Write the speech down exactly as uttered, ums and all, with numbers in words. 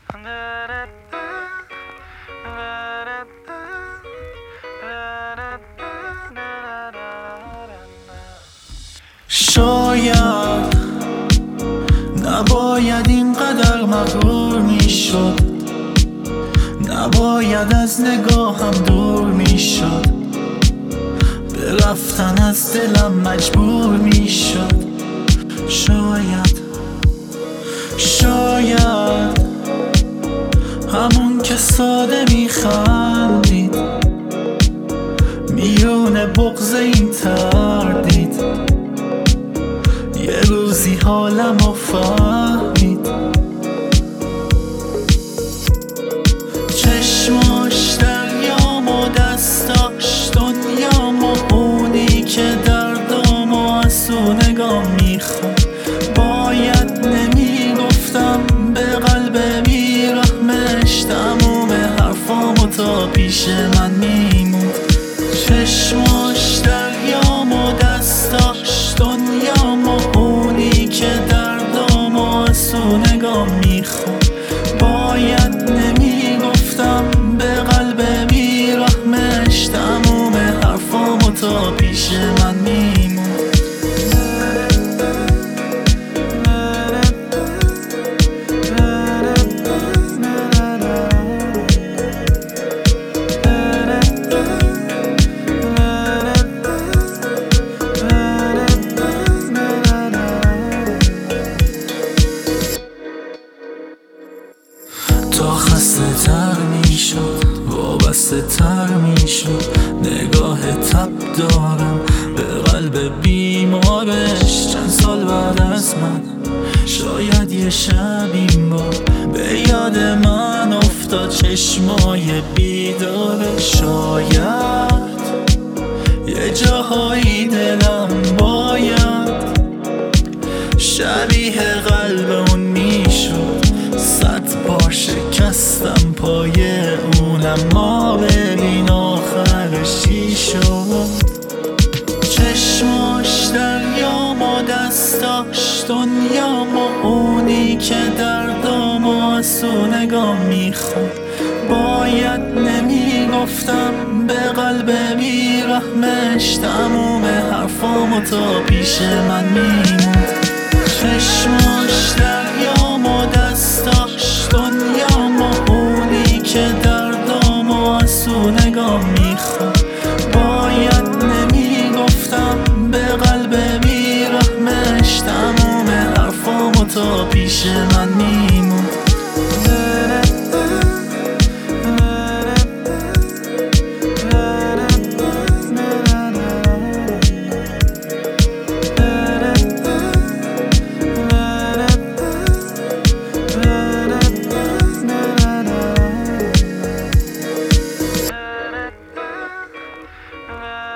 شاید نباید اینقدر مغرور میشد، نباید از نگاهم دور میشد، به رفتن از دلم مجبور میشد. شاید شاید همون که ساده میخندید میون بغض این تردید، یه روزی حالمو فهمید. چشماش دریام و دستاش دنیام و اونی که دردام و از او نگاه میخواد. باید نمیگفتم به قلب بیرحمش، تموم حرفامو تا پیش من میمون. چشماش دریام و دستاش دنیام و اونی که دردام و از او نگاه میخواد. باید نمیگفتم به قلب بیرحمش، تموم حرفامو تا پیش من میمون. تا خسته تر میشد وابسته تر میشد، نگاه تب دارم به قلب بیمارش. چند سال بعد از من شاید یه شب این بار به یاد من افتاد چشمای بیداره. شاید یه جاهایی دلم باید شبیه قلب اون میشد، صد بار شکستم پای اونم، ما ببین آخرش چی شد. چشماش دریام و دستاش دنیام و اونی که دردام و از او نگاه میخواد. باید نمیگفتم به قلب بیرحمش، تموم حرفامو تا پیش من میمون. چشماش دریام و دستاش دنیام و اونی که دردام و از او نگاه میخواد. باید نمیگفتم به قلب بیرحمش، تموم حرفامو تا پیش من میمون. Uh